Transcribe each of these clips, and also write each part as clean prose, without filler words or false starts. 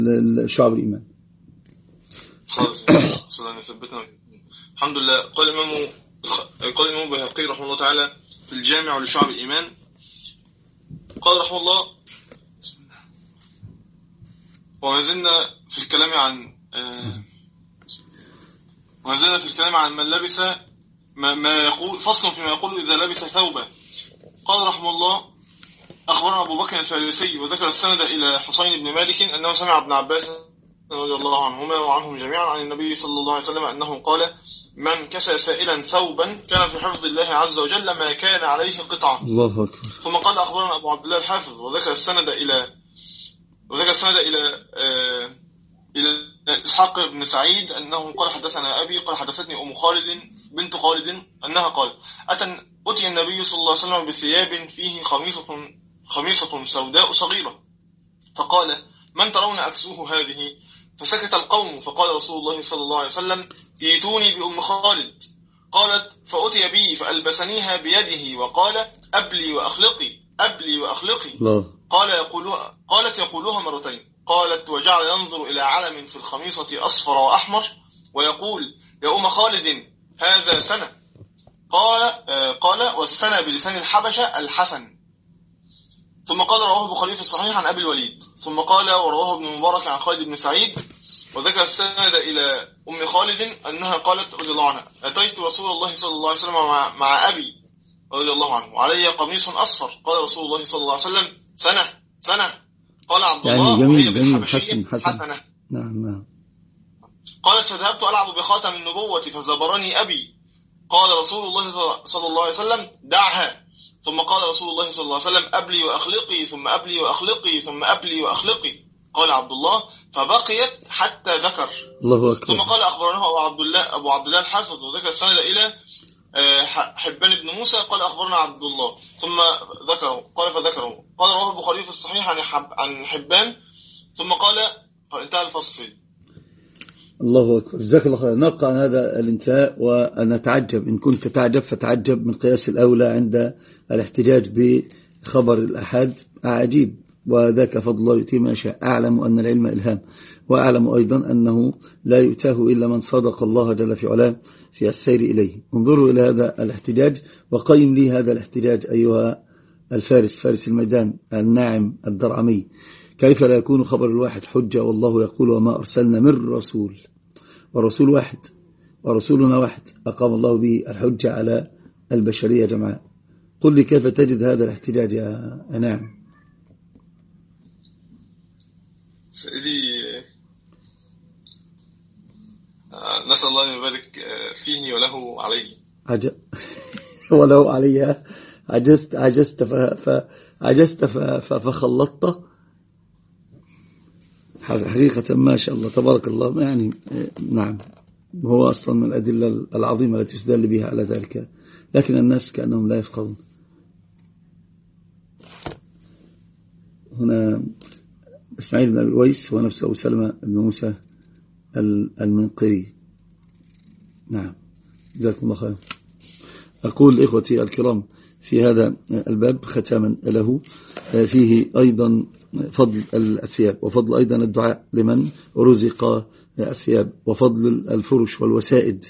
شعب الإيمان. خلاص صلى نثبتنا. الحمد لله. قال الإمام البيهقي رحمه الله تعالى في الجامع لشعب الإيمان، قال رحمه الله: وما زلنا في الكلام عن من لبس ما يقول، فصل فيما يقول إذا لبس ثوبا. قال رحمه الله: أخبرنا أبو بكر الفارسي وذكر السند إلى حسين بن مالك أنه سمع ابن عباس رضي الله عنهما وعنهم جميعا عن النبي صلى الله عليه وسلم أنه قال: من كسى سائلا ثوبا كان في حفظ الله عز وجل ما كان عليه قطعة. الله أكبر. ثم قال: أخبرنا أبو عبد الله الحافظ وذكر السند إلى إسحاق بن سعيد أنه قال: حدثنا أبي قال حدثتني أم خالد بنت خالد أنها قال: أتي النبي صلى الله عليه وسلم بثياب فيه خميصة سوداء صغيرة، فقال: من ترون أكسوه هذه؟ فسكت القوم، فقال رسول الله صلى الله عليه وسلم: ائتوني بأم خالد. قالت: فأتي بي فألبسنيها بيده وقال: أبلي وأخلقي أبلي وأخلقي. قالت: يقولها مرتين. قالت: وجعل ينظر إلى علم في الخميصة أصفر وأحمر ويقول: يا أم خالد هذا سنة. قال: والسنة بلسان الحبشة الحسن. ثم قال: رواه البخاري في الصحيح عن أبي الوليد. ثم قال: ورواه ابن المبارك عن خالد بن سعيد وذكر السند إلى أم خالد أنها قالت رضي الله عنها: أتيت رسول الله صلى الله عليه وسلم مع أبي رضي الله عنه وعلي قميص أصفر. قال رسول الله صلى الله عليه وسلم: سنة. قال عبد الله: جميل حسنة. نعم. قالت: فذهبت ألعب بخاتم النبوة فزبرني أبي. قال رسول الله صلى الله عليه وسلم: دعها. ثم قال رسول الله صلى الله عليه وسلم: أبلي وأخلقي ثم أبلي وأخلقي ثم أبلي وأخلقي. قال عبد الله: فبقيت حتى ذكر. الله أكبر. ثم قال: أخبرنا أبو عبد الله الحافظ وذكر السند إلى حبان بن موسى قال: أخبرنا عبد الله ثم ذكره فذكره. قال: رواه البخاري في الصحيح عن حبان. ثم قال: انتهى الفصل. الله أكبر. جزاك الله خير. نبقى عن هذا الانتهاء ونتعجب، إن كنت تعجب فتعجب من قياس الأولى عند الاحتجاج بخبر الأحد. عجيب، وذاك فضل الله يؤتيه ما يشاء. أعلم أن العلم إلهام، وأعلم أيضا أنه لا يؤتاه إلا من صدق الله جل في علاه في السير إليه. انظروا إلى هذا الاحتجاج وقيم لي هذا الاحتجاج أيها فارس الميدان الناعم الدرعمي. كيف لا يكون خبر الواحد حجة والله يقول: وما أرسلنا من رسول، ورسول واحد ورسولنا واحد أقام الله به الحجة على البشرية جمعاء. قل لي كيف تجد هذا الاحتجاج يا ناعم؟ سيدي، نسأل الله أن يبارك فيه وله عليه. وله عليها. عجزت فخلطت. حقيقة ما شاء الله تبارك الله. يعني نعم، هو أصلا من الأدلة العظيمة التي يستدل بها على ذلك، لكن الناس كأنهم لا يفقهون. هنا إسماعيل بن أبي ويس ونفسه أبو سلمة بن موسى المنقري. نعم، جزاكم الله خير. أقول إخوتي الكرام في هذا الباب ختاما له فيه أيضا فضل الثياب، وفضل أيضا الدعاء لمن رزق الثياب، وفضل الفرش والوسائد.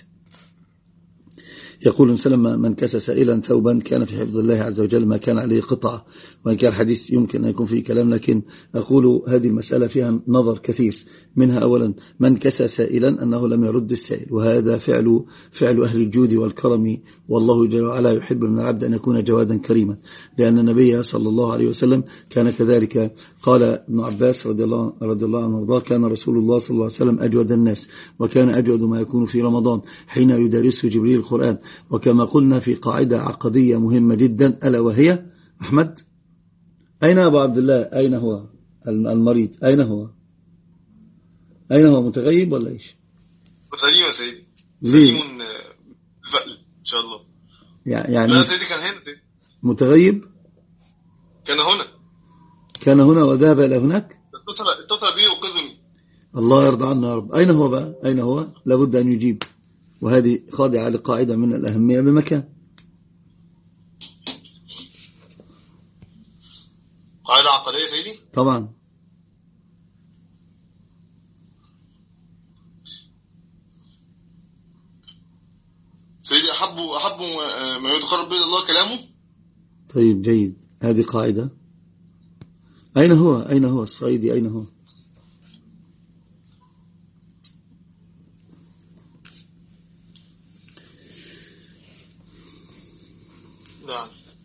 يقول سلم: من كسى سائلا ثوبا كان في حفظ الله عز وجل ما كان عليه قطعة. وإن كان الحديث يمكن أن يكون فيه كلام، لكن أقول هذه المسألة فيها نظر كثير. منها أولا من كسى سائلا أنه لم يرد السائل، وهذا فعل أهل الجود والكرم، والله جل وعلا يحب من العبد أن يكون جوادا كريما، لأن النبي صلى الله عليه وسلم كان كذلك. قال ابن عباس رضي الله عنه وارضاه: كان رسول الله صلى الله عليه وسلم أجود الناس، وكان أجود ما يكون في رمضان حين يدرسه جبريل القرآن. وكما قلنا في قاعدة عقدية مهمة جدا، ألا وهي: أحمد أين أبو عبد الله؟ أين هو المريض؟ أين هو متغيب ولا إيش؟ متغيب يا سيدي. ليه؟ إن شاء الله. يعني لا سيدي، كان هنا. متغيب كان هنا وذهب إلى هناك. اتصل بي وقذني. الله يرضى عنه يا رب. أين هو بقى؟ أين هو؟ لابد أن يجيب، وهذه خاضعة لقاعدة من الأهمية بمكان. قاعدة عقدية سيدي؟ طبعا. أحب ما يتقرب به الله كلامه. طيب جيد، هذه قاعدة. أين هو الصعيدي؟ أين هو؟ نعم.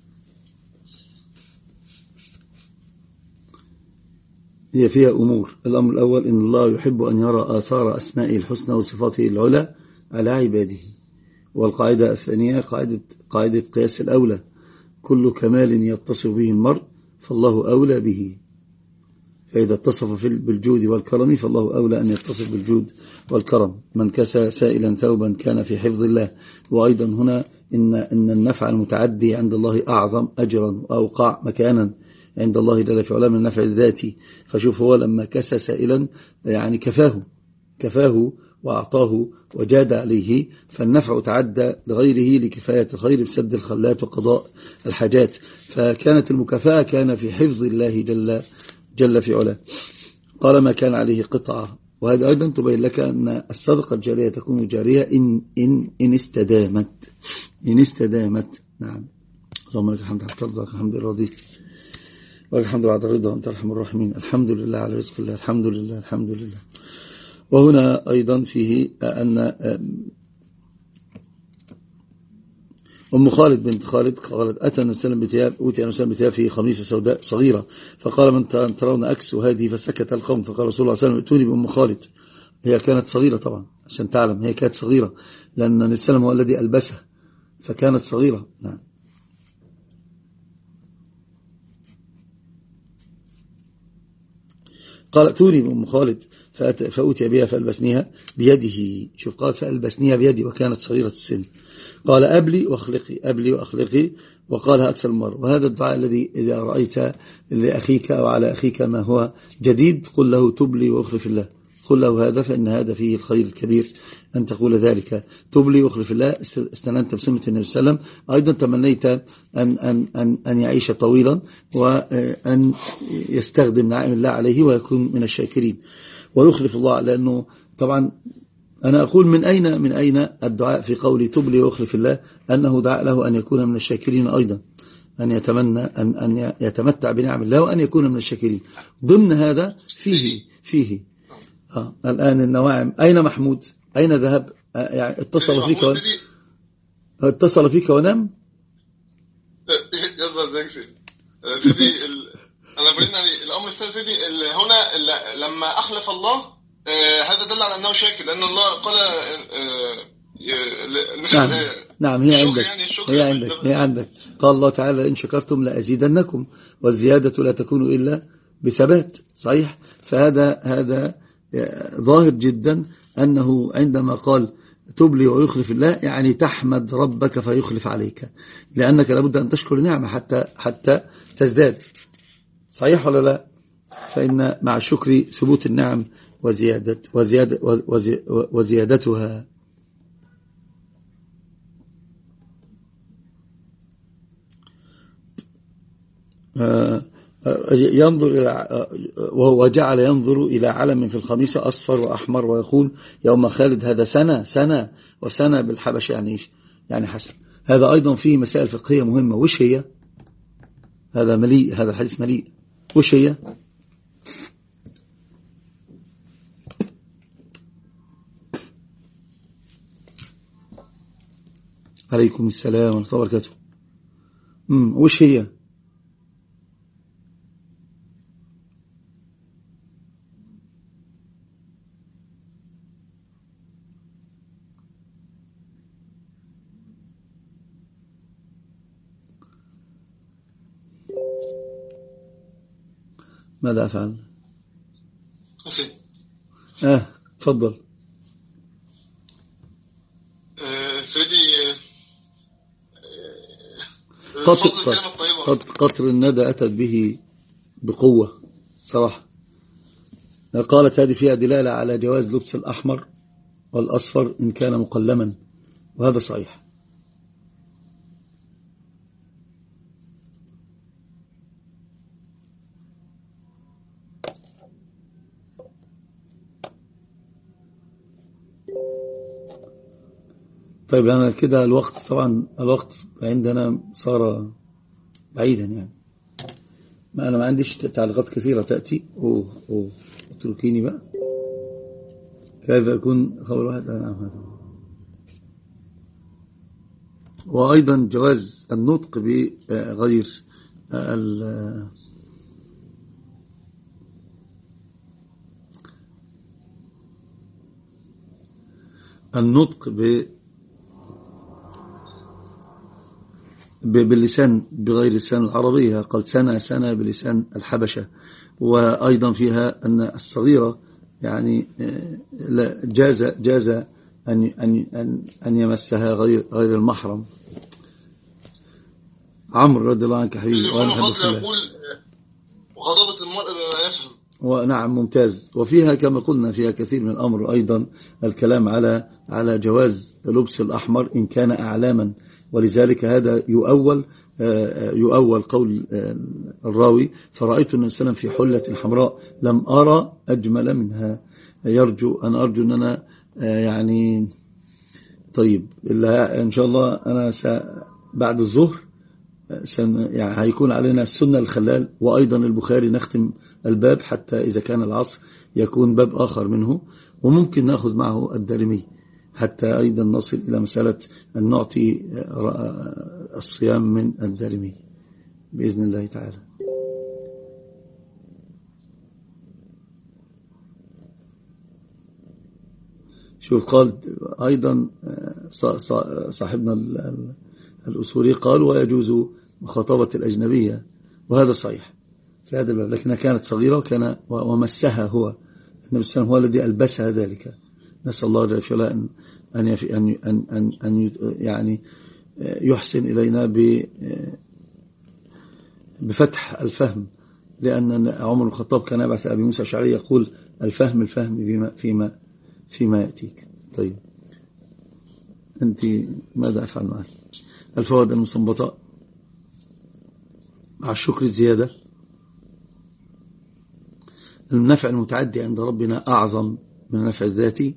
هي فيها أمور. الأمر الأول إن الله يحب أن يرى آثار أسمائه الحسنى وصفاته العلى على عباده. والقاعدة الثانية قاعدة قياس الأولى، كل كمال يتصف به المرء فالله أولى به، فإذا اتصف بالجود والكرم فالله أولى أن يتصف بالجود والكرم. من كسى سائلا ثوبا كان في حفظ الله. وأيضا هنا إن النفع المتعدي عند الله أعظم أجرا وأوقع مكانا عند الله جل في علاه من النفع الذاتي. فشوف هو لما كسى سائلا يعني كفاه وأعطاه وجاد عليه، فالنفع تعدى لغيره لكفاية الخير بسد الخلات وقضاء الحاجات. فكانت المكافأة كان في حفظ الله جل في علاه. قال ما كان عليه قطعة. وهذا أيضا تبين لك أن الصدقة الجارية تكون جارية إن استدامت. نعم. اللهم لك الحمد حتى ترضى، الحمد لله رضيت، والحمد بعد الرضا أنت أرحم الراحمين. الحمد لله على رزق الله، الحمد لله. وهنا أيضا فيه أن أم خالد بنت خالد قالت أتى النبي صلى الله عليه وسلم أوتي النبي صلى الله عليه وسلم في خميسة سوداء صغيرة، فقال من ترون أكسو هذه؟ فسكت القوم، فقال رسول الله صلى الله عليه وسلم ائتوني بأم خالد. هي كانت صغيرة طبعا، عشان تعلم هي كانت صغيرة، لأن النبي صلى الله عليه وسلم هو الذي ألبسها، فكانت صغيرة. نعم. قال ائتوني بأم خالد فأوتي بها فألبسنيها بيده. شوف، قال فألبسنيها بيدي وكانت صغيرة السن. قال أبلي وأخلقي، وقالها أكثر مرة. وهذا الدعاء الذي إذا رأيت لأخيك أو على أخيك ما هو جديد قل له تبلي وأخلف الله، قل له هذا، فإن هذا فيه الخير الكبير أن تقول ذلك. تبلي وأخلف الله، استننت بسنة النبي صلى الله عليه وسلم. أيضا تمنيت أن يعيش طويلا، وأن يستخدم نعم الله عليه ويكون من الشاكرين ويخلف الله. لأنه طبعا أنا أقول من أين الدعاء في قولي تبلي وأخلف الله، أنه دعاء له أن يكون من الشاكرين أيضا، أن يتمنى أن يتمتع بنعم الله وأن يكون من الشاكرين. ضمن هذا فيه الآن النواعم. أين محمود؟ أين ذهب؟ يعني اتصل فيك ونام. يلا سيدي أنا بقولنا الأمر الثاني سيدي هنا لما أخلف الله هذا دل على أنه شاكر، لأن الله قال نعم هي عندك قال الله تعالى إن شكرتم لأزيدنكم والزيادة لا تكون إلا بثبات. صحيح. فهذا ظاهر جدا أنه عندما قال تبلي ويخلف الله يعني تحمد ربك فيخلف عليك، لأنك لابد أن تشكر نعمة حتى تزداد. صحيح ولا لا؟ فإن مع الشكر ثبوت النعم وزيادتها. ينظر وهو جعل ينظر إلى علم في الخميسة أصفر وأحمر ويقول يوم خالد هذا سنة وسنة بالحبش يعني إيش؟ يعني حسن. هذا أيضا فيه مسائل فقهية مهمة. وش هي؟ هذا مليء، هذا الحديث مليء. وش هي؟ عليكم السلام ورحمة الله وبركاته. وش هي؟ ماذا أفعل؟ تفضل سيدي. قطر الندى أتت به بقوة صراحة. قالت هذه فيها دلالة على جواز لبس الأحمر والأصفر إن كان مقلما، وهذا صحيح. طيب أنا كده الوقت طبعا الوقت عندنا صار بعيدا يعني. ما أنا ما عنديش تعليقات كثيرة تأتي اتركيني بقى. كيف يكون خبر واحد؟ وأيضا جواز النطق بغير النطق باللسان بغير لسان العربية. قال سنة بلسان الحبشة. وأيضا فيها أن الصغيرة يعني جاز أن يمسها غير المحرم. عمرو رضي الله عنك حبيبي وأنا يقول وغضبت المرء بما يفهم. ونعم ممتاز. وفيها كما قلنا فيها كثير من الأمر. أيضا الكلام على جواز لبس الأحمر إن كان أعلاما، ولذلك هذا يؤول قول الراوي فرأيت النبي صلى الله عليه وسلم في حلة حمراء لم أرى أجمل منها. أرجو أن أنا يعني طيب إن شاء الله أنا بعد الظهر يعني هيكون علينا السنة الخلال، وأيضا البخاري نختم الباب حتى إذا كان العصر يكون باب آخر منه، وممكن نأخذ معه الدارمي حتى أيضا نصل إلى مسألة أن نعطي الصيام من الدارمي بإذن الله تعالى. شوف قال أيضا صاحبنا الأصولي قال ويجوز مخاطبة الأجنبية، وهذا صحيح في هذا الباب، لكنها كانت صغيرة ومسها هو النبي صلى الله عليه وسلم هو الذي ألبسها ذلك. نسأل الله جل وعلا أن يعني يحسن إلينا بفتح الفهم، لأن عمر بن الخطاب كان يبعث أبي موسى الأشعري يقول الفهم فيما يأتيك. طيب أنت ماذا أفعل معك؟ الفوائد المستنبطة مع الشكر الزيادة. النفع المتعدي عند ربنا أعظم من النفع الذاتي.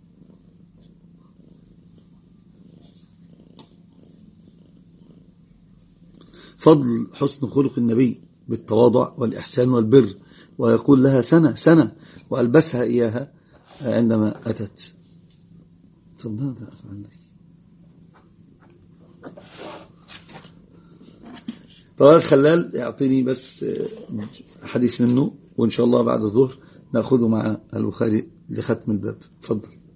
فضل حسن خلق النبي بالتواضع والإحسان والبر، ويقول لها سنة وألبسها إياها عندما أتت. طب ماذا أفعل لك؟ طبعا الخلال يعطيني بس حديث منه، وإن شاء الله بعد الظهر نأخذه مع البخاري لختم الباب. تفضل.